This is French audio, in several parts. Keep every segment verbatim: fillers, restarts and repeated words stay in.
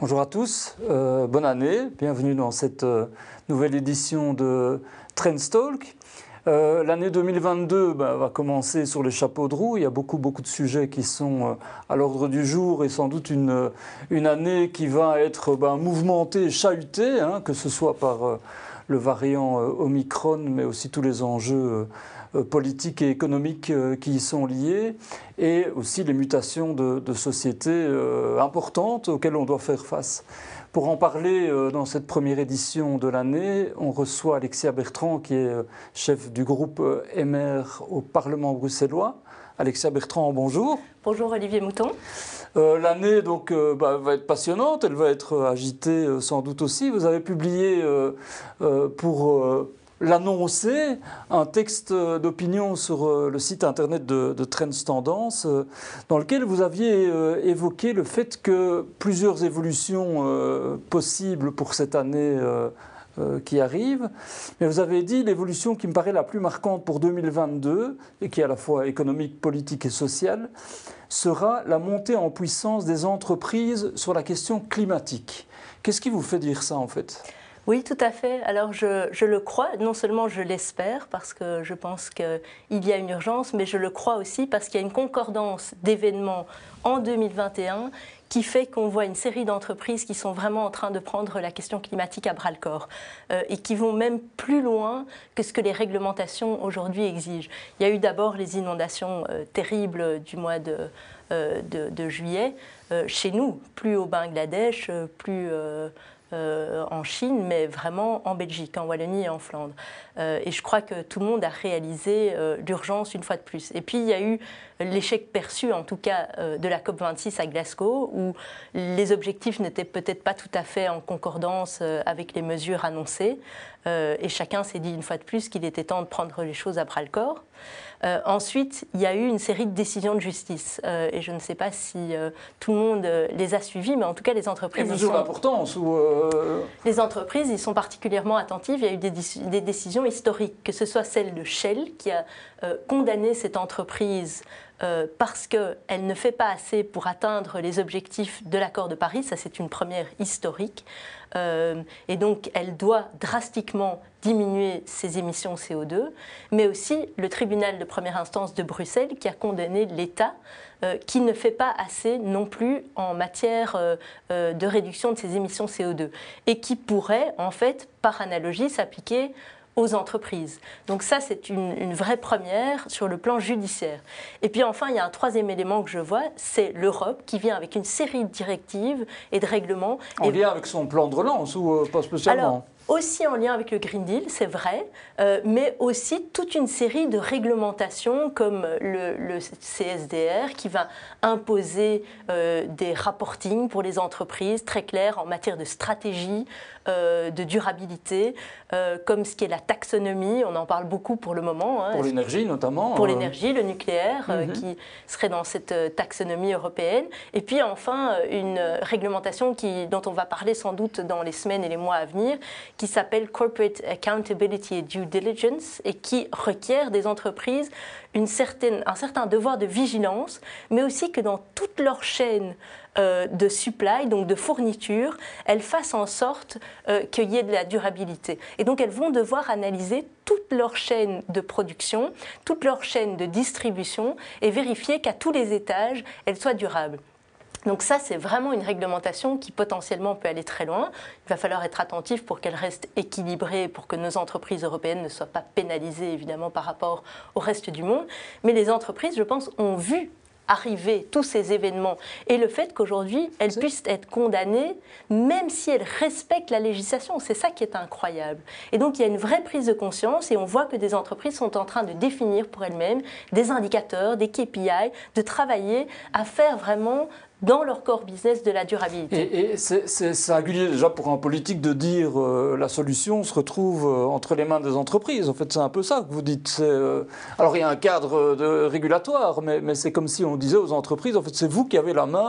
Bonjour à tous, euh, bonne année, bienvenue dans cette euh, nouvelle édition de Trendstalk. Euh, L'année deux mille vingt-deux bah, va commencer sur les chapeaux de roue. Il y a beaucoup, beaucoup de sujets qui sont euh, à l'ordre du jour et sans doute une, une année qui va être bah, mouvementée, chahutée, hein, que ce soit par euh, le variant euh, Omicron, mais aussi tous les enjeux euh, politiques et économiques euh, qui y sont liés, et aussi les mutations de, de société euh, importantes auxquelles on doit faire face. Pour en parler euh, dans cette première édition de l'année, on reçoit Alexia Bertrand, qui est euh, chef du groupe euh, M R au Parlement bruxellois. Alexia Bertrand, bonjour. Bonjour Olivier Mouton. Euh, L'année donc euh, bah, va être passionnante, elle va être agitée euh, sans doute aussi. Vous avez publié euh, euh, pour euh, l'annoncer un texte d'opinion sur euh, le site internet de, de Trends Tendance, euh, dans lequel vous aviez euh, évoqué le fait que plusieurs évolutions euh, possibles pour cette année euh, euh, qui arrive. Mais vous avez dit l'évolution qui me paraît la plus marquante pour deux mille vingt-deux, et qui est à la fois économique, politique et sociale, sera la montée en puissance des entreprises sur la question climatique. Qu'est-ce qui vous fait dire ça en fait ? Oui, tout à fait. Alors je, je le crois, non seulement je l'espère parce que je pense qu'il y a une urgence, mais je le crois aussi parce qu'il y a une concordance d'événements en deux mille vingt et un qui fait qu'on voit une série d'entreprises qui sont vraiment en train de prendre la question climatique à bras-le-corps euh, et qui vont même plus loin que ce que les réglementations aujourd'hui exigent. Il y a eu d'abord les inondations euh, terribles du mois de, euh, de, de juillet euh, chez nous, plus au Bangladesh, euh, plus... Euh, Euh, en Chine, mais vraiment en Belgique, en Wallonie et en Flandre. Euh, et je crois que tout le monde a réalisé euh, l'urgence une fois de plus. Et puis il y a eu l'échec perçu, en tout cas, euh, de la COP vingt-six à Glasgow, où les objectifs n'étaient peut-être pas tout à fait en concordance euh, avec les mesures annoncées. Euh, et chacun s'est dit une fois de plus qu'il était temps de prendre les choses à bras-le-corps. Euh, ensuite, il y a eu une série de décisions de justice. Euh, et je ne sais pas si euh, tout le monde euh, les a suivies, mais en tout cas, les entreprises... Et mesure d'importance ou... Euh... Les entreprises, ils sont particulièrement attentives. Il y a eu des, des décisions historiques, que ce soit celle de Shell, qui a euh, condamné cette entreprise euh, parce qu'elle ne fait pas assez pour atteindre les objectifs de l'accord de Paris. Ça, c'est une première historique. Euh, et donc, elle doit drastiquement diminuer ses émissions C O deux, mais aussi le tribunal de première instance de Bruxelles qui a condamné l'État euh, qui ne fait pas assez non plus en matière euh, euh, de réduction de ses émissions C O deux et qui pourrait, en fait, par analogie, s'appliquer aux entreprises. Donc ça, c'est une, une vraie première sur le plan judiciaire. Et puis enfin, il y a un troisième élément que je vois, c'est l'Europe qui vient avec une série de directives et de règlements. En et... lien avec son plan de relance ou euh, pas spécialement ? Alors, aussi en lien avec le Green Deal, c'est vrai, euh, mais aussi toute une série de réglementations comme le, le C S D R qui va imposer euh, des reportings pour les entreprises très clairs en matière de stratégie, euh, de durabilité, euh, comme ce qui est la taxonomie, on en parle beaucoup pour le moment. Hein, pour l'énergie notamment. Pour euh... l'énergie, le nucléaire, euh, mm-hmm. qui serait dans cette euh, taxonomie européenne. Et puis enfin, une réglementation qui, dont on va parler sans doute dans les semaines et les mois à venir, qui s'appelle Corporate Accountability and Due Diligence et qui requiert des entreprises une certaine, un certain devoir de vigilance, mais aussi que dans toute leur chaîne euh, de supply, donc de fourniture, elles fassent en sorte euh, qu'il y ait de la durabilité. Et donc elles vont devoir analyser toute leur chaîne de production, toute leur chaîne de distribution et vérifier qu'à tous les étages, elles soient durables. Donc ça, c'est vraiment une réglementation qui potentiellement peut aller très loin. Il va falloir être attentif pour qu'elle reste équilibrée, pour que nos entreprises européennes ne soient pas pénalisées, évidemment, par rapport au reste du monde. Mais les entreprises, je pense, ont vu arriver tous ces événements et le fait qu'aujourd'hui, elles puissent être condamnées, même si elles respectent la législation. C'est ça qui est incroyable. Et donc, il y a une vraie prise de conscience et on voit que des entreprises sont en train de définir pour elles-mêmes des indicateurs, des K P I, de travailler à faire vraiment dans leur core business de la durabilité. Et, et c'est singulier déjà pour un politique de dire euh, la solution se retrouve euh, entre les mains des entreprises. En fait, c'est un peu ça que vous dites. Euh, alors, il y a un cadre de, régulatoire, mais, mais c'est comme si on disait aux entreprises, en fait, c'est vous qui avez la main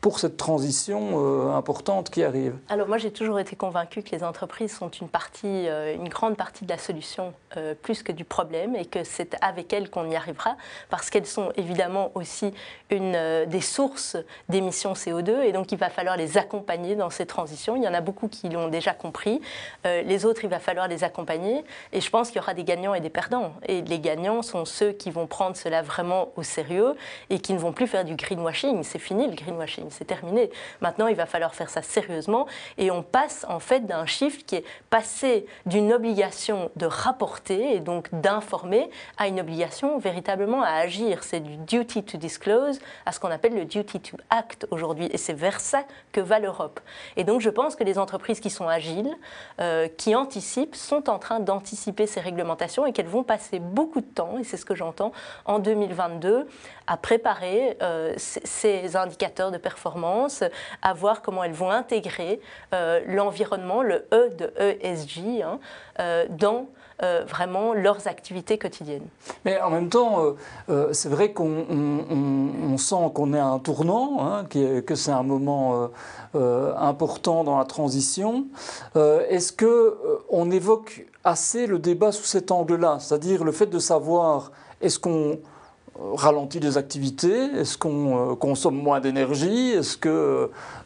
pour cette transition euh, importante qui arrive? Alors moi j'ai toujours été convaincue que les entreprises sont une partie, euh, une grande partie de la solution euh, plus que du problème, et que c'est avec elles qu'on y arrivera, parce qu'elles sont évidemment aussi une, euh, des sources d'émissions C O deux, et donc il va falloir les accompagner dans ces transitions. Il y en a beaucoup qui l'ont déjà compris, euh, les autres il va falloir les accompagner, et je pense qu'il y aura des gagnants et des perdants, et les gagnants sont ceux qui vont prendre cela vraiment au sérieux et qui ne vont plus faire du greenwashing. C'est fini le greenwashing, c'est terminé. Maintenant il va falloir faire ça sérieusement, et on passe en fait d'un shift qui est passé d'une obligation de rapporter et donc d'informer à une obligation véritablement à agir. C'est du duty to disclose à ce qu'on appelle le duty to act aujourd'hui, et c'est vers ça que va l'Europe. Et donc je pense que les entreprises qui sont agiles, euh, qui anticipent, sont en train d'anticiper ces réglementations, et qu'elles vont passer beaucoup de temps, et c'est ce que j'entends, en deux mille vingt-deux, à préparer euh, ces indicateurs de performance, à voir comment elles vont intégrer euh, l'environnement, le E de E S G, hein, euh, dans euh, vraiment leurs activités quotidiennes. Mais en même temps, euh, euh, c'est vrai qu'on on, on, on sent qu'on est à un tournant, hein, qui est, que c'est un moment euh, euh, important dans la transition. Euh, est-ce qu'on euh, évoque assez le débat sous cet angle-là, c'est-à-dire le fait de savoir est-ce qu'on ralentit des activités, est-ce qu'on euh, consomme moins d'énergie, est-ce qu'on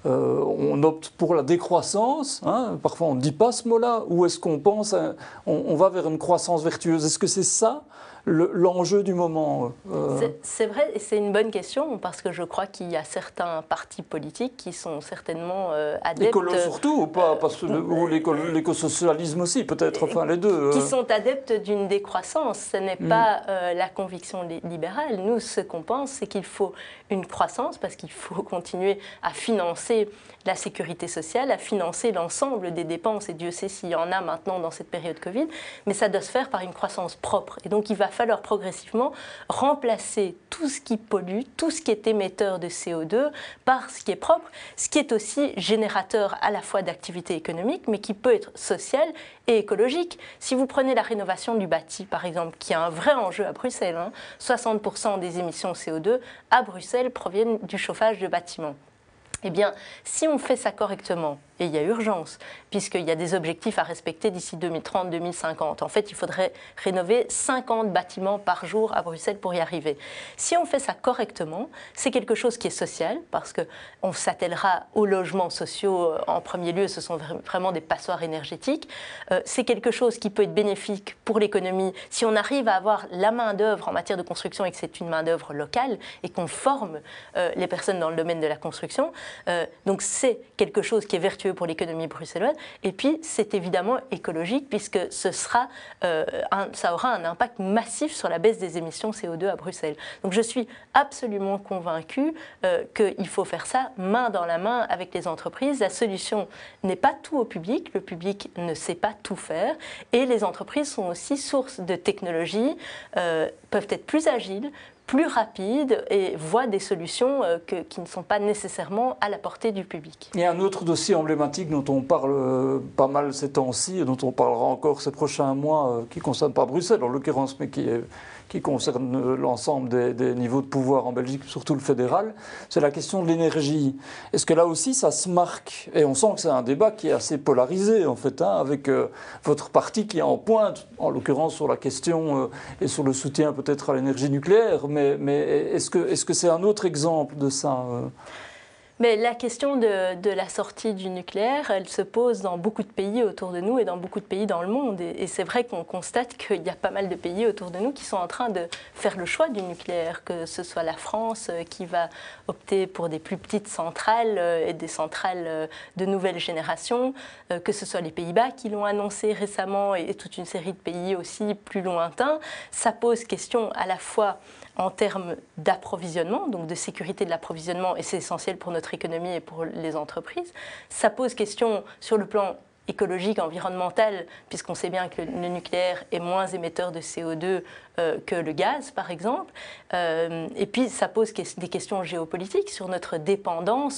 euh, opte pour la décroissance, hein, parfois on ne dit pas ce mot-là, ou est-ce qu'on pense, à, on, on va vers une croissance vertueuse? Est-ce que c'est ça l'enjeu du moment? euh... C'est vrai, et c'est une bonne question, parce que je crois qu'il y a certains partis politiques qui sont certainement euh, adeptes... Écolo surtout, ou pas, parce que, ou l'écosocialisme aussi, peut-être, enfin les deux. Qui sont adeptes d'une décroissance. Ce n'est mm. pas euh, la conviction libérale. Nous, ce qu'on pense, c'est qu'il faut une croissance, parce qu'il faut continuer à financer la sécurité sociale, à financer l'ensemble des dépenses, et Dieu sait s'il y en a maintenant dans cette période Covid, mais ça doit se faire par une croissance propre. Et donc il va falloir progressivement remplacer tout ce qui pollue, tout ce qui est émetteur de C O deux par ce qui est propre, ce qui est aussi générateur à la fois d'activité économique, mais qui peut être social et écologique. Si vous prenez la rénovation du bâti, par exemple, qui est un vrai enjeu à Bruxelles, hein, soixante pour cent des émissions C O deux à Bruxelles proviennent du chauffage de bâtiments. Eh bien, si on fait ça correctement, et il y a urgence, puisqu'il y a des objectifs à respecter d'ici deux mille trente deux mille cinquante. En fait, il faudrait rénover cinquante bâtiments par jour à Bruxelles pour y arriver. Si on fait ça correctement, c'est quelque chose qui est social, parce qu'on s'attellera aux logements sociaux en premier lieu, ce sont vraiment des passoires énergétiques. Euh, c'est quelque chose qui peut être bénéfique pour l'économie si on arrive à avoir la main-d'œuvre en matière de construction et que c'est une main-d'œuvre locale et qu'on forme euh, les personnes dans le domaine de la construction. Euh, donc c'est quelque chose qui est vertueux pour l'économie bruxelloise, et puis c'est évidemment écologique, puisque ce sera, euh, un, ça aura un impact massif sur la baisse des émissions C O deux à Bruxelles. Donc je suis absolument convaincue euh, qu'il faut faire ça main dans la main avec les entreprises. La solution n'est pas tout au public, le public ne sait pas tout faire, et les entreprises sont aussi source de technologies, euh, peuvent être plus agiles, plus rapide, et voient des solutions euh, que, qui ne sont pas nécessairement à la portée du public. Il y a un autre dossier emblématique dont on parle euh, pas mal ces temps-ci, et dont on parlera encore ces prochains mois, euh, qui ne concerne pas Bruxelles en l'occurrence, mais qui, est, qui concerne l'ensemble des, des niveaux de pouvoir en Belgique, surtout le fédéral, c'est la question de l'énergie. Est-ce que là aussi ça se marque? Et on sent que c'est un débat qui est assez polarisé en fait, hein, avec euh, votre parti qui est en pointe, en l'occurrence sur la question euh, et sur le soutien peut-être à l'énergie nucléaire. Mais, mais est-ce que, est-ce que c'est un autre exemple de ça? Mais la question de, de la sortie du nucléaire, elle se pose dans beaucoup de pays autour de nous et dans beaucoup de pays dans le monde. Et, et c'est vrai qu'on constate qu'il y a pas mal de pays autour de nous qui sont en train de faire le choix du nucléaire, que ce soit la France qui va opter pour des plus petites centrales et des centrales de nouvelle génération, que ce soit les Pays-Bas qui l'ont annoncé récemment et toute une série de pays aussi plus lointains. Ça pose question à la fois en termes d'approvisionnement, donc de sécurité de l'approvisionnement, et c'est essentiel pour notre économie et pour les entreprises. Ça pose question sur le plan écologique, environnemental, puisqu'on sait bien que le, le nucléaire est moins émetteur de C O deux euh, que le gaz, par exemple. Euh, et puis, ça pose que, des questions géopolitiques sur notre dépendance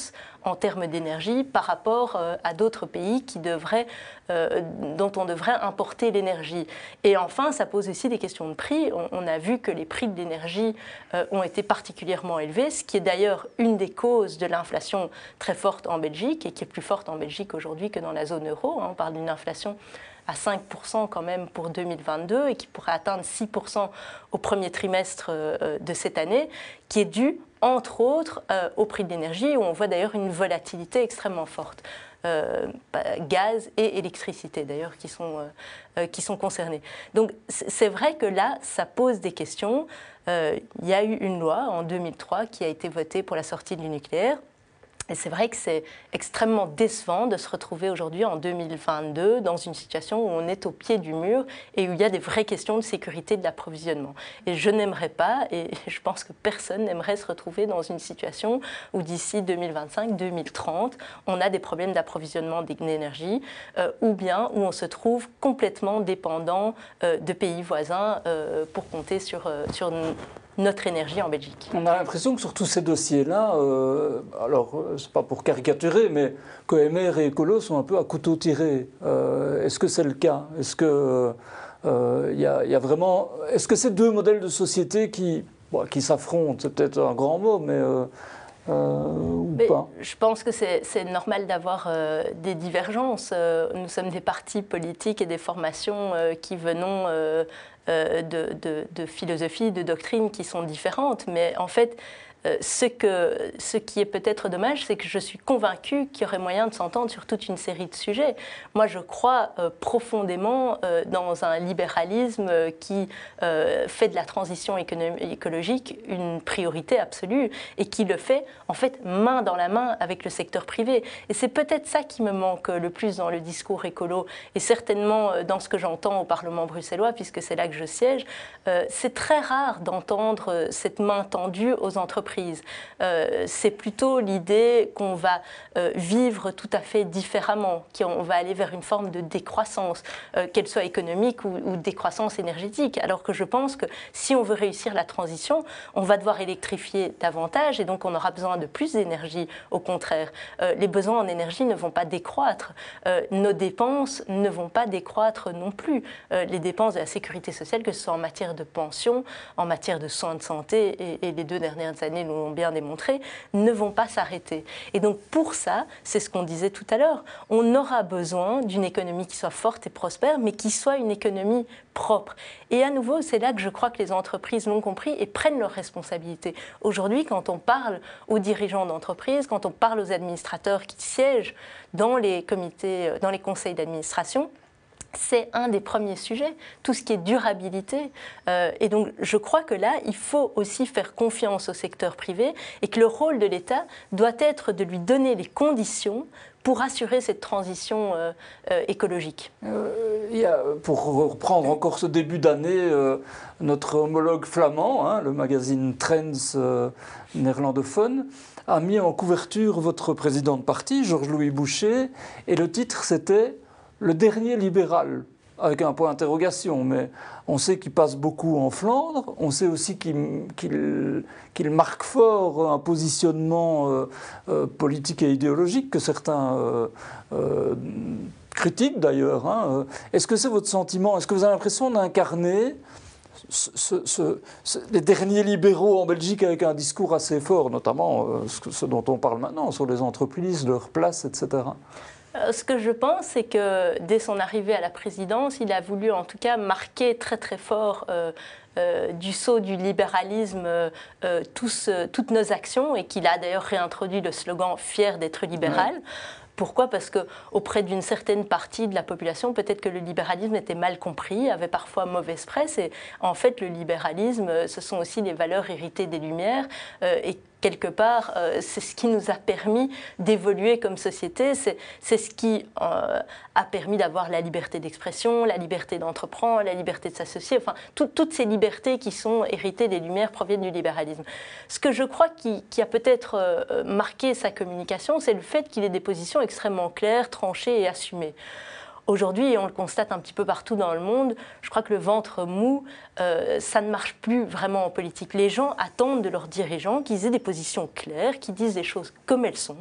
en termes d'énergie par rapport euh, à d'autres pays qui devraient, euh, dont on devrait importer l'énergie. Et enfin, ça pose aussi des questions de prix. On, on a vu que les prix de l'énergie euh, ont été particulièrement élevés, ce qui est d'ailleurs une des causes de l'inflation très forte en Belgique et qui est plus forte en Belgique aujourd'hui que dans la zone euro. Hein. On parle d'une inflation à cinq pour cent quand même pour deux mille vingt-deux et qui pourrait atteindre six pour cent au premier trimestre de cette année, qui est due, entre autres, euh, au prix de l'énergie, où on voit d'ailleurs une volatilité extrêmement forte. Euh, gaz et électricité d'ailleurs qui sont, euh, qui sont concernés. Donc c'est vrai que là, ça pose des questions. Euh, il y a eu une loi en deux mille trois qui a été votée pour la sortie du nucléaire. Et c'est vrai que c'est extrêmement décevant de se retrouver aujourd'hui en deux mille vingt-deux dans une situation où on est au pied du mur et où il y a des vraies questions de sécurité de l'approvisionnement. Et je n'aimerais pas, et je pense que personne n'aimerait se retrouver dans une situation où d'ici deux mille vingt-cinq deux mille trente, on a des problèmes d'approvisionnement d'énergie euh, ou bien où on se trouve complètement dépendant euh, de pays voisins euh, pour compter sur, euh, sur notre énergie en Belgique. On a l'impression que sur tous ces dossiers-là, euh, alors c'est pas pour caricaturer, mais que M R et Écolo sont un peu à couteau tiré. Euh, est-ce que c'est le cas? Est-ce que euh, y a, y a vraiment, est-ce que c'est deux modèles de société qui, bon, qui s'affrontent? C'est peut-être un grand mot, mais euh, Euh, ou Mais pas. Je pense que c'est normal d'avoir euh, des divergences. Euh, nous sommes des partis politiques et des formations euh, qui venons euh, euh, de, de, de philosophies, de doctrines qui sont différentes. Mais en fait, euh, ce, que, ce qui est peut-être dommage, c'est que je suis convaincue qu'il y aurait moyen de s'entendre sur toute une série de sujets. Moi, je crois euh, profondément euh, dans un libéralisme qui euh, fait de la transition écologique une priorité absolue et qui le fait en fait main dans la main avec le secteur privé. Et c'est peut-être ça qui me manque le plus dans le discours écolo et certainement dans ce que j'entends au Parlement bruxellois, puisque c'est là que je siège. Euh, c'est très rare d'entendre cette main tendue aux entreprises. Euh, c'est plutôt l'idée qu'on va euh, vivre tout à fait différemment, qu'on va aller vers une forme de décroissance, euh, qu'elle soit économique ou, ou décroissance énergétique. Alors que je pense que si on veut réussir la transition, on va devoir électrifier davantage et donc on aura besoin de plus d'énergie. Au contraire, euh, les besoins en énergie ne vont pas décroître. Euh, nos dépenses ne vont pas décroître non plus. Euh, les dépenses de la sécurité sociale, que ce soit en matière de pension, en matière de soins de santé, et, et les deux dernières années nous l'ont bien démontré, ne vont pas s'arrêter. Et donc pour ça, c'est ce qu'on disait tout à l'heure, on aura besoin d'une économie qui soit forte et prospère, mais qui soit une économie propre. Et à nouveau, c'est là que je crois que les entreprises l'ont compris et prennent leurs responsabilités. Aujourd'hui, quand on parle aux dirigeants d'entreprise, quand on parle aux administrateurs qui siègent dans les comités, dans les conseils d'administration, c'est un des premiers sujets, tout ce qui est durabilité. Euh, et donc, je crois que là, il faut aussi faire confiance au secteur privé et que le rôle de l'État doit être de lui donner les conditions pour assurer cette transition euh, euh, écologique. Euh, il y a, pour reprendre encore ce début d'année, euh, notre homologue flamand, hein, le magazine Trends euh, néerlandophone, a mis en couverture votre président de parti, Georges-Louis Boucher, et le titre c'était « Le dernier libéral », avec un point d'interrogation, mais on sait qu'il passe beaucoup en Flandre, on sait aussi qu'il qu'il, qu'il marque fort un positionnement euh, euh, politique et idéologique que certains euh, euh, critiquent d'ailleurs. Hein. Est-ce que c'est votre sentiment? Est-ce que vous avez l'impression d'incarner ce, ce, ce, ce, les derniers libéraux en Belgique avec un discours assez fort, notamment euh, ce, ce dont on parle maintenant, sur les entreprises, leur place, et cetera? Ce que je pense, c'est que dès son arrivée à la présidence, il a voulu en tout cas marquer très très fort euh, euh, du sceau du libéralisme euh, tous, euh, toutes nos actions et qu'il a d'ailleurs réintroduit le slogan « Fier d'être libéral ». Ouais. Pourquoi? Parce qu'auprès d'une certaine partie de la population, peut-être que le libéralisme était mal compris, avait parfois mauvaise presse. Et en fait, le libéralisme, ce sont aussi les valeurs héritées des Lumières. Euh, et quelque part, euh, c'est ce qui nous a permis d'évoluer comme société. C'est ce qui euh, a permis d'avoir la liberté d'expression, la liberté d'entreprendre, la liberté de s'associer. Enfin, tout, toutes ces libertés qui sont héritées des Lumières proviennent du libéralisme. Ce que je crois qui, qui a peut-être euh, marqué sa communication, c'est le fait qu'il ait des positions extrêmement claires, tranchées et assumées. Aujourd'hui, et on le constate un petit peu partout dans le monde, je crois que le ventre mou, euh, ça ne marche plus vraiment en politique. Les gens attendent de leurs dirigeants qu'ils aient des positions claires, qu'ils disent les choses comme elles sont,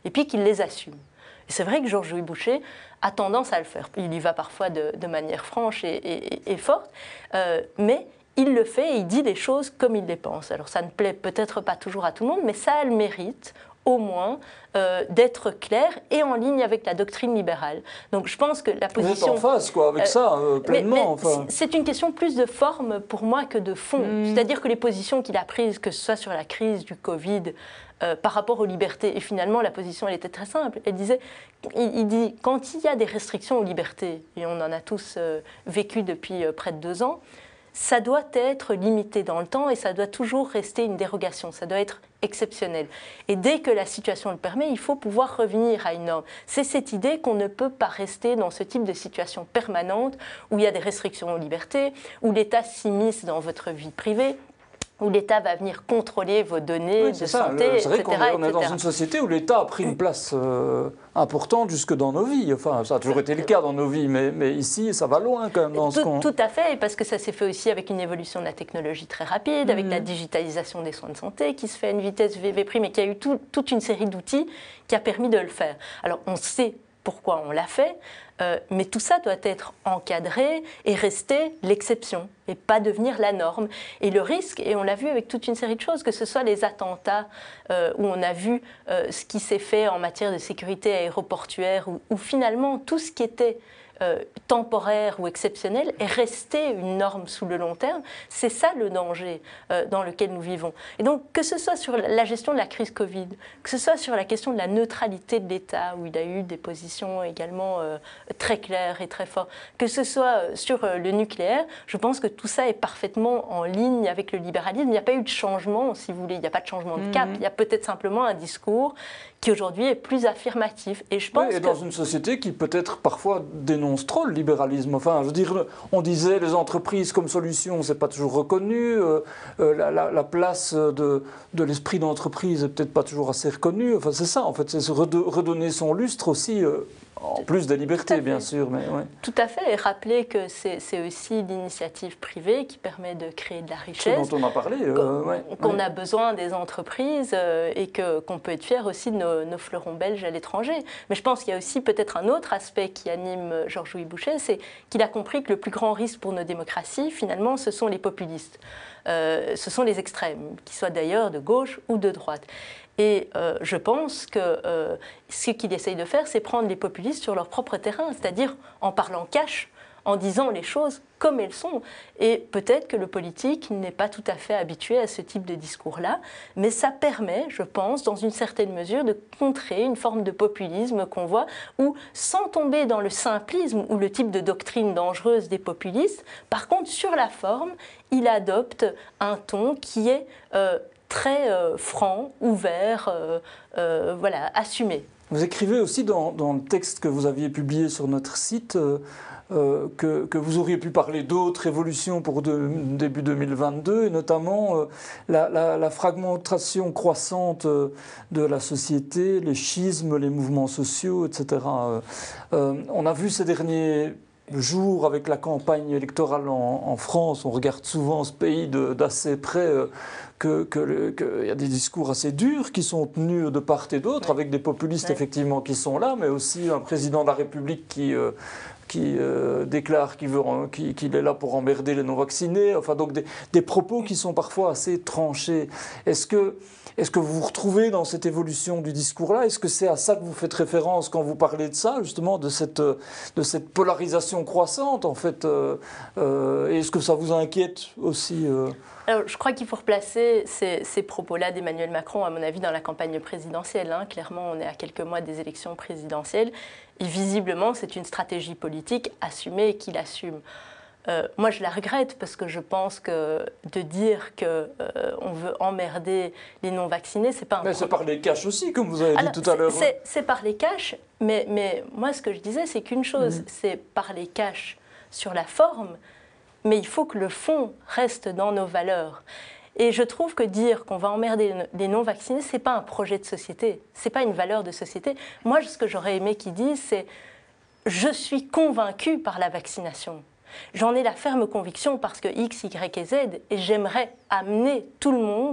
et puis qu'il les assume. Et c'est vrai que Georges-Louis Boucher a tendance à le faire. Il y va parfois de, de manière franche et, et, et forte, euh, mais il le fait et il dit les choses comme il les pense. Alors ça ne plaît peut-être pas toujours à tout le monde, mais ça a le mérite, au moins, euh, d'être clair et en ligne avec la doctrine libérale. Donc je pense que la position... Vous êtes en phase, quoi, avec euh, ça, euh, pleinement. Mais, mais enfin. C'est une question plus de forme pour moi que de fond. Mmh. C'est-à-dire que les positions qu'il a prises, que ce soit sur la crise du Covid, euh, par rapport aux libertés, et finalement la position elle était très simple. Elle disait, il, il dit, quand il y a des restrictions aux libertés, et on en a tous euh, vécu depuis euh, près de deux ans, ça doit être limité dans le temps et ça doit toujours rester une dérogation, ça doit être exceptionnel. Et dès que la situation le permet, il faut pouvoir revenir à une norme. C'est cette idée qu'on ne peut pas rester dans ce type de situation permanente où il y a des restrictions aux libertés, où l'État s'immisce dans votre vie privée, où l'État va venir contrôler vos données oui, de ça. santé, c'est vrai qu'on est, on est dans une société où l'État a pris une place euh, importante jusque dans nos vies. Enfin, ça a toujours été le cas dans nos vies, mais, mais ici, ça va loin quand même dans tout, ce qu'on... Tout à fait, parce que ça s'est fait aussi avec une évolution de la technologie très rapide, mmh. avec la digitalisation des soins de santé qui se fait à une vitesse V V prime, mais qui a eu tout, toute une série d'outils qui a permis de le faire. Alors, on sait pourquoi on l'a fait, euh, mais tout ça doit être encadré et rester l'exception et pas devenir la norme. Et le risque, et on l'a vu avec toute une série de choses, que ce soit les attentats euh, où on a vu euh, ce qui s'est fait en matière de sécurité aéroportuaire, où, où finalement tout ce qui était Euh, temporaire ou exceptionnel est resté une norme sous le long terme. C'est ça le danger euh, dans lequel nous vivons. Et donc, que ce soit sur la gestion de la crise Covid, que ce soit sur la question de la neutralité de l'État, où il a eu des positions également euh, très claires et très fortes, que ce soit sur euh, le nucléaire, je pense que tout ça est parfaitement en ligne avec le libéralisme. Il n'y a pas eu de changement, si vous voulez, il n'y a pas de changement de cap, mmh. il y a peut-être simplement un discours qui aujourd'hui est plus affirmatif. Et je pense oui, et que... dans une société qui peut-être parfois dénonce trop le libéralisme. Enfin, je veux dire, on disait les entreprises comme solution, c'est pas toujours reconnu. Euh, euh, la, la, la place de, de l'esprit d'entreprise est peut-être pas toujours assez reconnue. Enfin, c'est ça, en fait, c'est se redonner son lustre aussi. Euh, En plus des libertés, bien sûr. Mais ouais. Tout à fait, et rappeler que c'est aussi l'initiative privée qui permet de créer de la richesse. Ce dont on a parlé. Euh, qu'on ouais, qu'on ouais. a besoin des entreprises euh, et qu'on qu'on peut être fier aussi de nos, nos fleurons belges à l'étranger. Mais je pense qu'il y a aussi peut-être un autre aspect qui anime Georges-Louis Boucher, c'est qu'il a compris que le plus grand risque pour nos démocraties, finalement, ce sont les populistes. Euh, ce sont les extrêmes, qu'ils soient d'ailleurs de gauche ou de droite. Et euh, je pense que euh, ce qu'il essaye de faire, c'est prendre les populistes sur leur propre terrain, c'est-à-dire en parlant cash, en disant les choses comme elles sont. Et peut-être que le politique n'est pas tout à fait habitué à ce type de discours-là, mais ça permet, je pense, dans une certaine mesure, de contrer une forme de populisme qu'on voit, où, sans tomber dans le simplisme ou le type de doctrine dangereuse des populistes, par contre, sur la forme, il adopte un ton qui est... Euh, très euh, franc, ouvert, euh, euh, voilà, assumé. Vous écrivez aussi dans, dans le texte que vous aviez publié sur notre site euh, euh, que, que vous auriez pu parler d'autres évolutions pour de, début deux mille vingt-deux, et notamment euh, la, la, la fragmentation croissante de la société, les schismes, les mouvements sociaux, et cetera. Euh, on a vu ces derniers jours avec la campagne électorale en, en France, on regarde souvent ce pays d'assez près, euh, qu'il que, que y a des discours assez durs qui sont tenus de part et d'autre, ouais. avec des populistes ouais. effectivement qui sont là, mais aussi un président de la République qui... Euh, qui euh, déclare qu'il qu'il qu'il est là pour emmerder les non-vaccinés, enfin donc des, des propos qui sont parfois assez tranchés. Est-ce que, est-ce que vous vous retrouvez dans cette évolution du discours-là? Est-ce que c'est à ça que vous faites référence quand vous parlez de ça, justement, de cette, de cette polarisation croissante, en fait euh, euh, et est-ce que ça vous inquiète aussi euh... Alors, je crois qu'il faut replacer ces, ces propos-là d'Emmanuel Macron, à mon avis, dans la campagne présidentielle. Hein. Clairement, on est à quelques mois des élections présidentielles. Et visiblement, c'est une stratégie politique assumée et qu'il assume. Euh, moi, je la regrette parce que je pense que de dire qu'on euh, veut emmerder les non-vaccinés, c'est pas un... Mais c'est par les caches aussi, comme vous avez Alors, dit tout à l'heure. C'est par les caches, mais, mais moi, ce que je disais, c'est qu'une chose, mmh. c'est par les caches sur la forme, mais il faut que le fond reste dans nos valeurs. Et je trouve que dire qu'on va emmerder les non-vaccinés, ce n'est pas un projet de société, ce n'est pas une valeur de société. Moi, ce que j'aurais aimé qu'ils disent, c'est « je suis convaincu par la vaccination ». J'en ai la ferme conviction parce que X, Y et Z, et j'aimerais amener tout le monde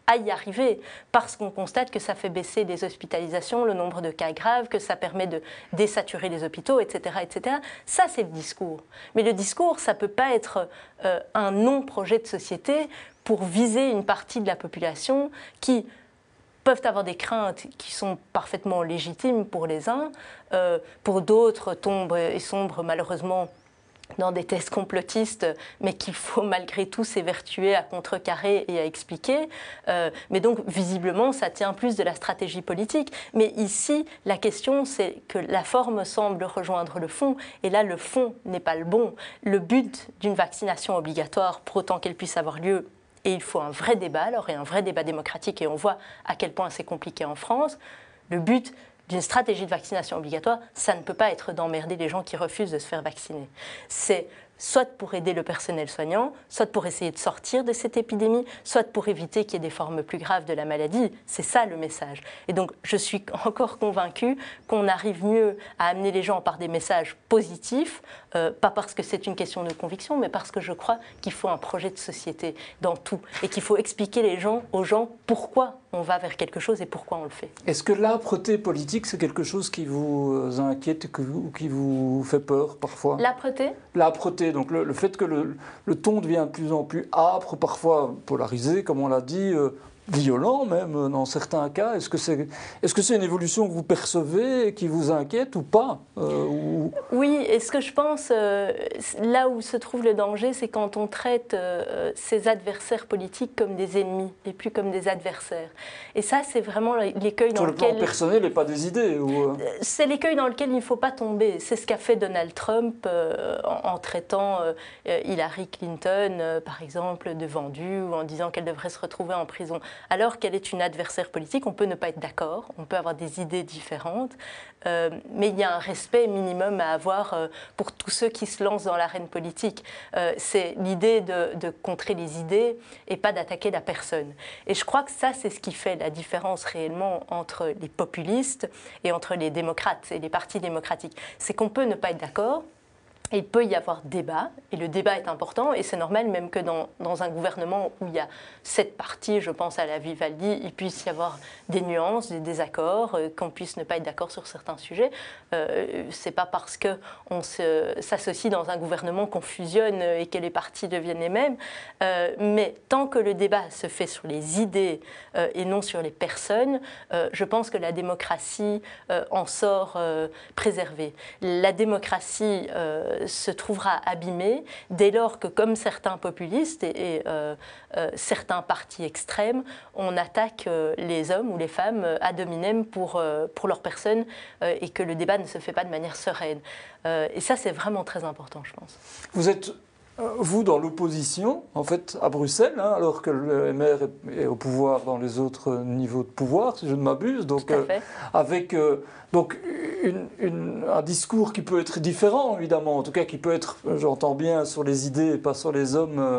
à y arriver, parce qu'on constate que ça fait baisser les hospitalisations, le nombre de cas graves, que ça permet de désaturer les hôpitaux, et cetera, et cetera. Ça, c'est le discours. Mais le discours, ça ne peut pas être euh, un non-projet de société pour viser une partie de la population qui peuvent avoir des craintes qui sont parfaitement légitimes pour les uns, euh, pour d'autres tombent et sombrent malheureusement dans des thèses complotistes, mais qu'il faut malgré tout s'évertuer à contrecarrer et à expliquer. Euh, mais donc, visiblement, ça tient plus de la stratégie politique. Mais ici, la question, c'est que la forme semble rejoindre le fond, et là, le fond n'est pas le bon. Le but d'une vaccination obligatoire, pour autant qu'elle puisse avoir lieu, et il faut un vrai débat, alors, et un vrai débat démocratique, et on voit à quel point c'est compliqué en France, le but d'une stratégie de vaccination obligatoire, ça ne peut pas être d'emmerder les gens qui refusent de se faire vacciner. C'est soit pour aider le personnel soignant, soit pour essayer de sortir de cette épidémie, soit pour éviter qu'il y ait des formes plus graves de la maladie. C'est ça le message. Et donc, je suis encore convaincue qu'on arrive mieux à amener les gens par des messages positifs, euh, pas parce que c'est une question de conviction, mais parce que je crois qu'il faut un projet de société dans tout et qu'il faut expliquer les gens, aux gens pourquoi on va vers quelque chose et pourquoi on le fait. Est-ce que l'âpreté politique, c'est quelque chose qui vous inquiète ou qui vous fait peur parfois? L'âpreté? L'âpreté, donc le, le fait que le, le ton devient de plus en plus âpre, parfois polarisé, comme on l'a dit, euh, violent même dans certains cas. Est-ce que c'est est-ce que c'est une évolution que vous percevez et qui vous inquiète ou pas euh, ou... Oui, et ce que je pense, euh, là où se trouve le danger, c'est quand on traite euh, ses adversaires politiques comme des ennemis et plus comme des adversaires. Et ça, c'est vraiment l'écueil dans lequel... Sur le plan personnel et pas des idées ou... euh... C'est l'écueil dans lequel il ne faut pas tomber. C'est ce qu'a fait Donald Trump euh, en, en traitant euh, Hillary Clinton, euh, par exemple, de vendue ou en disant qu'elle devrait se retrouver en prison. Alors qu'elle est une adversaire politique, on peut ne pas être d'accord, on peut avoir des idées différentes, euh, mais il y a un respect minimum à avoir euh, pour tous ceux qui se lancent dans l'arène politique. Euh, c'est l'idée de, de contrer les idées et pas d'attaquer la personne. Et je crois que ça, c'est ce qui fait la différence réellement entre les populistes et entre les démocrates et les partis démocratiques. C'est qu'on peut ne pas être d'accord. Il peut y avoir débat, et le débat est important, et c'est normal même que dans, dans un gouvernement où il y a sept partis, je pense à la Vivaldi, il puisse y avoir des nuances, des désaccords, euh, qu'on puisse ne pas être d'accord sur certains sujets. Euh, c'est pas parce qu'on s'associe dans un gouvernement qu'on fusionne et que les partis deviennent les mêmes, euh, mais tant que le débat se fait sur les idées euh, et non sur les personnes, euh, je pense que la démocratie euh, en sort euh, préservée. La démocratie euh, se trouvera abîmée dès lors que, comme certains populistes et, et euh, euh, certains partis extrêmes, on attaque euh, les hommes ou les femmes euh, ad hominem pour, euh, pour leur personne euh, et que le débat ne se fait pas de manière sereine. Euh, et ça, c'est vraiment très important, je pense. Vous êtes, vous, dans l'opposition, en fait, à Bruxelles, hein, alors que le M R est, est au pouvoir dans les autres niveaux de pouvoir, si je ne m'abuse, donc Tout à fait. euh, avec... Euh, Donc une, une, un discours qui peut être différent, évidemment, en tout cas qui peut être, j'entends bien, sur les idées et pas sur les hommes. Euh,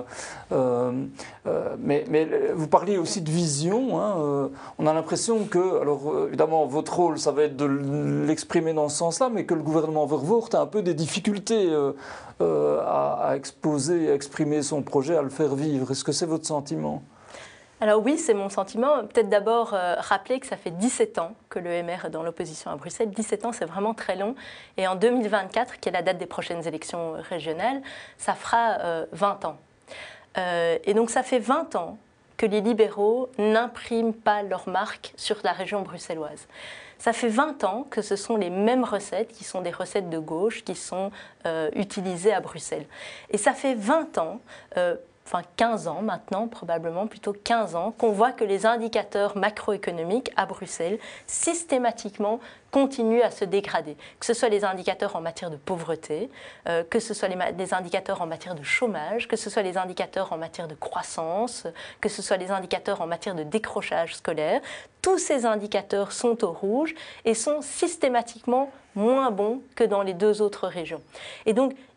euh, mais, mais vous parliez aussi de vision. Hein, euh, on a l'impression que, alors évidemment, votre rôle, ça va être de l'exprimer dans ce sens-là, mais que le gouvernement Verwoerd a un peu des difficultés euh, euh, à, à exposer, à exprimer son projet, à le faire vivre. Est-ce que c'est votre sentiment ? Alors oui, c'est mon sentiment. Peut-être d'abord euh, rappeler que ça fait dix-sept ans que le M R est dans l'opposition à Bruxelles. dix-sept ans, c'est vraiment très long. Et en deux mille vingt-quatre, qui est la date des prochaines élections régionales, ça fera euh, vingt ans. Euh, et donc ça fait vingt ans que les libéraux n'impriment pas leur marque sur la région bruxelloise. Ça fait vingt ans que ce sont les mêmes recettes, qui sont des recettes de gauche, qui sont euh, utilisées à Bruxelles. Et ça fait vingt ans... Euh, enfin quinze ans maintenant, probablement plutôt quinze ans, qu'on voit que les indicateurs macroéconomiques à Bruxelles, systématiquement, continuent à se dégrader. Que ce soit les indicateurs en matière de pauvreté, euh, que ce soit les, les indicateurs en matière de chômage, que ce soit les indicateurs en matière de croissance, que ce soit les indicateurs en matière de décrochage scolaire, tous ces indicateurs sont au rouge et sont systématiquement moins bons que dans les deux autres régions. Et donc,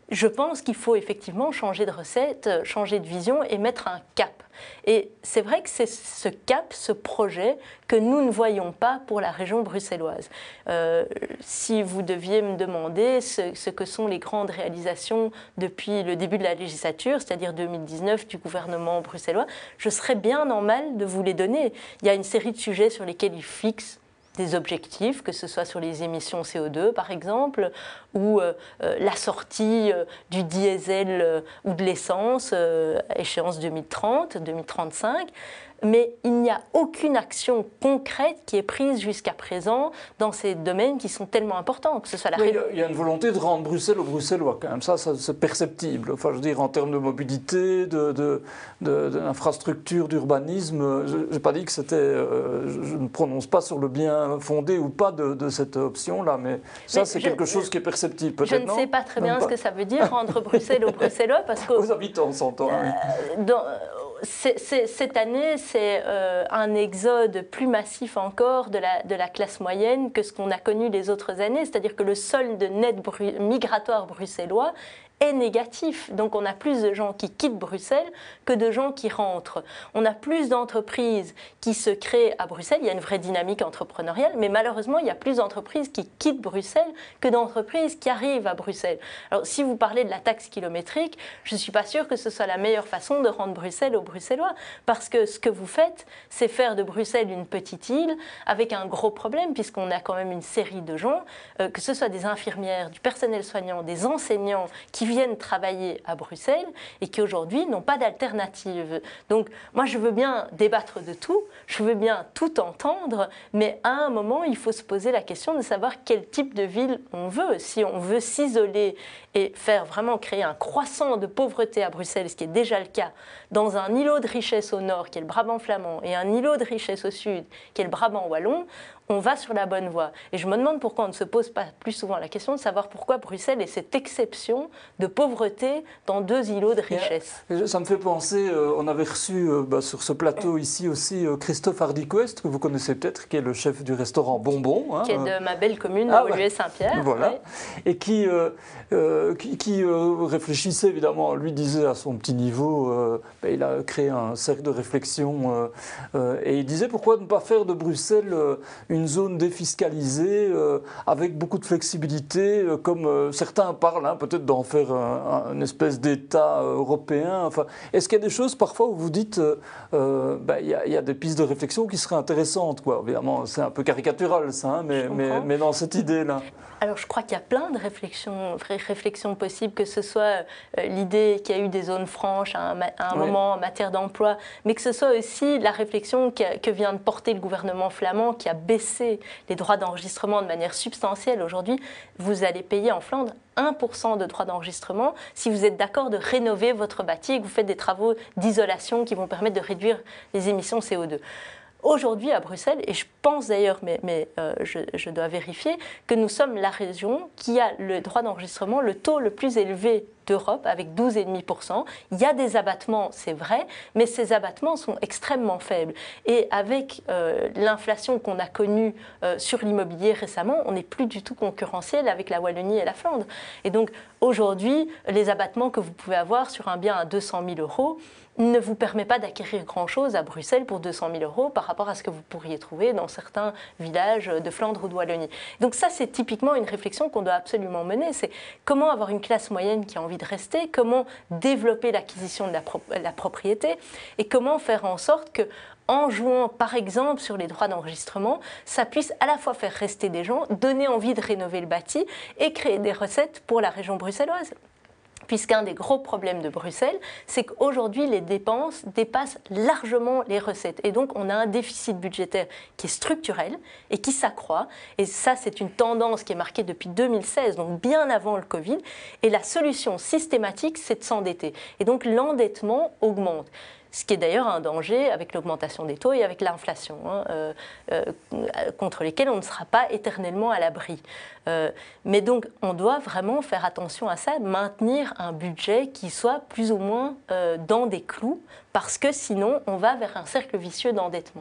je pense qu'il faut effectivement changer de recette, changer de vision et mettre un cap. Et c'est vrai que c'est ce cap, ce projet que nous ne voyons pas pour la région bruxelloise. Euh, si vous deviez me demander ce, ce que sont les grandes réalisations depuis le début de la législature, c'est-à-dire deux mille dix-neuf du gouvernement bruxellois, je serais bien en mal de vous les donner. Il y a une série de sujets sur lesquels ils fixent des objectifs, que ce soit sur les émissions C O deux par exemple, ou euh, euh, la sortie euh, du diesel euh, ou de l'essence, euh, échéance deux mille trente, deux mille trente-cinq. Mais il n'y a aucune action concrète qui est prise jusqu'à présent dans ces domaines qui sont tellement importants, que ce soit la... Oui, il y a une volonté de rendre Bruxelles aux Bruxellois, quand même. Ça, ça c'est perceptible. Enfin, je veux dire, en termes de mobilité, de, de, de, d'infrastructure, d'urbanisme, je n'ai pas dit que c'était... Euh, je, je ne prononce pas sur le bien fondé ou pas de, de cette option-là, mais ça, mais c'est je, quelque chose qui est perceptible, peut-être, Je ne sais pas très bien pas. ce que ça veut dire, rendre Bruxelles aux Bruxellois, parce que... Aux habitants, on s'entend. Euh, oui. dans, C'est, c'est, cette année, c'est euh, un exode plus massif encore de la, de la classe moyenne que ce qu'on a connu les autres années. C'est-à-dire que le solde net bru- migratoire bruxellois est négatif. Donc on a plus de gens qui quittent Bruxelles que de gens qui rentrent. On a plus d'entreprises qui se créent à Bruxelles. Il y a une vraie dynamique entrepreneuriale, mais malheureusement, il y a plus d'entreprises qui quittent Bruxelles que d'entreprises qui arrivent à Bruxelles. Alors si vous parlez de la taxe kilométrique, je ne suis pas sûre que ce soit la meilleure façon de rendre Bruxelles aux Bruxellois, parce que ce que vous faites, c'est faire de Bruxelles une petite île avec un gros problème, puisqu'on a quand même une série de gens, euh, que ce soit des infirmières, du personnel soignant, des enseignants, qui viennent travailler à Bruxelles et qui aujourd'hui n'ont pas d'alternative. Donc moi je veux bien débattre de tout, je veux bien tout entendre, mais à un moment il faut se poser la question de savoir quel type de ville on veut. Si on veut s'isoler et faire vraiment créer un croissant de pauvreté à Bruxelles, ce qui est déjà le cas, dans un îlot de richesse au nord qui est le Brabant flamand et un îlot de richesse au sud qui est le Brabant wallon, on va sur la bonne voie. Et je me demande pourquoi on ne se pose pas plus souvent la question de savoir pourquoi Bruxelles est cette exception de pauvreté dans deux îlots de richesse. Ça me fait penser, euh, on avait reçu euh, bah, sur ce plateau ici aussi euh, Christophe Hardiquest, que vous connaissez peut-être, qui est le chef du restaurant Bonbon. Hein, qui est de ma belle commune, ah, Woluwe-Saint-Pierre. Voilà. Ouais. Et qui, euh, euh, qui, qui euh, réfléchissait évidemment, lui disait à son petit niveau, euh, bah, il a créé un cercle de réflexion euh, euh, et il disait pourquoi ne pas faire de Bruxelles euh, une zone défiscalisée euh, avec beaucoup de flexibilité, euh, comme euh, certains parlent, hein, peut-être d'en faire un, un, une espèce d'État euh, européen. Enfin, est-ce qu'il y a des choses parfois où vous dites, euh, euh, bah, y a, y a des pistes de réflexion qui seraient intéressantes, quoi. Évidemment, c'est un peu caricatural ça, hein, mais, mais, mais dans cette idée-là. Alors je crois qu'il y a plein de réflexions, réflexions possibles, que ce soit euh, l'idée qu'il y a eu des zones franches à un, à un oui. moment en matière d'emploi, mais que ce soit aussi la réflexion que, que vient de porter le gouvernement flamand, qui a baissé les droits d'enregistrement de manière substantielle. Aujourd'hui, vous allez payer en Flandre un pour cent de droits d'enregistrement si vous êtes d'accord de rénover votre bâti et que vous faites des travaux d'isolation qui vont permettre de réduire les émissions C O deux. Aujourd'hui à Bruxelles, et je pense d'ailleurs, mais, mais euh, je, je dois vérifier, que nous sommes la région qui a le droit d'enregistrement, le taux le plus élevé d'Europe, avec douze virgule cinq pour cent. Il y a des abattements, c'est vrai, mais ces abattements sont extrêmement faibles. Et avec euh, l'inflation qu'on a connue euh, sur l'immobilier récemment, on n'est plus du tout concurrentiel avec la Wallonie et la Flandre. Et donc aujourd'hui, les abattements que vous pouvez avoir sur un bien à deux cent mille euros, ne vous permet pas d'acquérir grand-chose à Bruxelles pour deux cent mille euros par rapport à ce que vous pourriez trouver dans certains villages de Flandre ou de Wallonie. Donc ça, c'est typiquement une réflexion qu'on doit absolument mener. C'est comment avoir une classe moyenne qui a envie de rester, comment développer l'acquisition de la, pro- la propriété et comment faire en sorte que, en jouant par exemple sur les droits d'enregistrement, ça puisse à la fois faire rester des gens, donner envie de rénover le bâti et créer des recettes pour la région bruxelloise. Puisqu'un des gros problèmes de Bruxelles, c'est qu'aujourd'hui, les dépenses dépassent largement les recettes. Et donc, on a un déficit budgétaire qui est structurel et qui s'accroît. Et ça, c'est une tendance qui est marquée depuis deux mille seize, donc bien avant le Covid. Et la solution systématique, c'est de s'endetter. Et donc, l'endettement augmente. Ce qui est d'ailleurs un danger avec l'augmentation des taux et avec l'inflation, hein, euh, euh, contre lesquels on ne sera pas éternellement à l'abri. Euh, mais donc, on doit vraiment faire attention à ça, maintenir un budget qui soit plus ou moins euh, dans des clous, parce que sinon, on va vers un cercle vicieux d'endettement.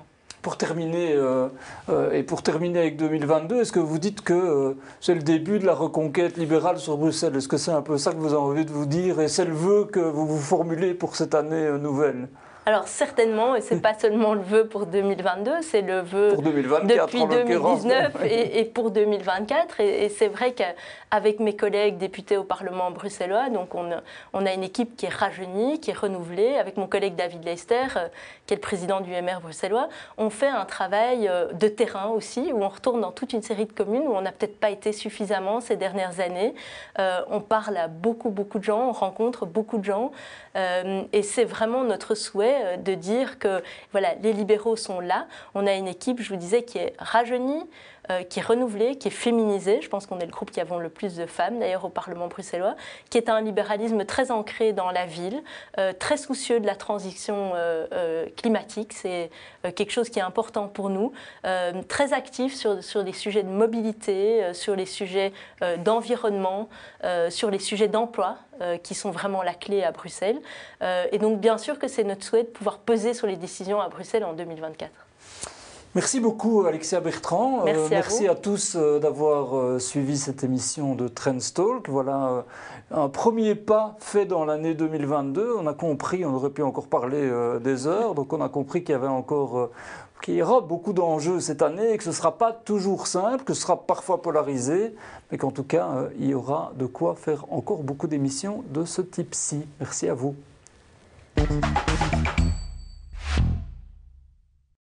pour terminer, euh, euh, et pour terminer avec deux mille vingt-deux, est-ce que vous dites que euh, c'est le début de la reconquête libérale sur Bruxelles? Est-ce que c'est un peu ça que vous avez envie de vous dire et c'est le vœu que vous vous formulez pour cette année euh, nouvelle? Alors certainement, et ce n'est pas seulement le vœu pour deux mille vingt-deux, c'est le vœu pour deux mille vingt-quatre, depuis deux mille dix-neuf et, et pour deux mille vingt-quatre. Et, et c'est vrai qu'avec mes collègues députés au Parlement bruxellois, donc on, on a une équipe qui est rajeunie, qui est renouvelée. Avec mon collègue David Leyster, euh, qui est le président du M R bruxellois, on fait un travail euh, de terrain aussi, où on retourne dans toute une série de communes où on n'a peut-être pas été suffisamment ces dernières années. Euh, on parle à beaucoup, beaucoup de gens, on rencontre beaucoup de gens. Euh, et c'est vraiment notre souhait de dire que voilà, les libéraux sont là. On a une équipe, je vous disais, qui est rajeunie, euh, qui est renouvelée, qui est féminisée. Je pense qu'on est le groupe qui avons le plus de femmes, d'ailleurs, au Parlement bruxellois, qui est un libéralisme très ancré dans la ville, euh, très soucieux de la transition euh, euh, climatique. C'est euh, quelque chose qui est important pour nous. Euh, très actif sur, sur les sujets de mobilité, euh, sur les sujets euh, d'environnement, euh, sur les sujets d'emploi, euh, qui sont vraiment la clé à Bruxelles. Euh, et donc, bien sûr que c'est notre souhait de pouvoir peser sur les décisions à Bruxelles en deux mille vingt-quatre. Merci beaucoup Alexia Bertrand. Merci, euh, à, merci vous. à tous euh, d'avoir euh, suivi cette émission de Trendstalk. Voilà euh, un premier pas fait dans l'année deux mille vingt-deux. On a compris, on aurait pu encore parler euh, des heures, donc on a compris qu'il y avait encore, euh, qu'il y aura beaucoup d'enjeux cette année et que ce ne sera pas toujours simple, que ce sera parfois polarisé, mais qu'en tout cas euh, il y aura de quoi faire encore beaucoup d'émissions de ce type-ci. Merci à vous.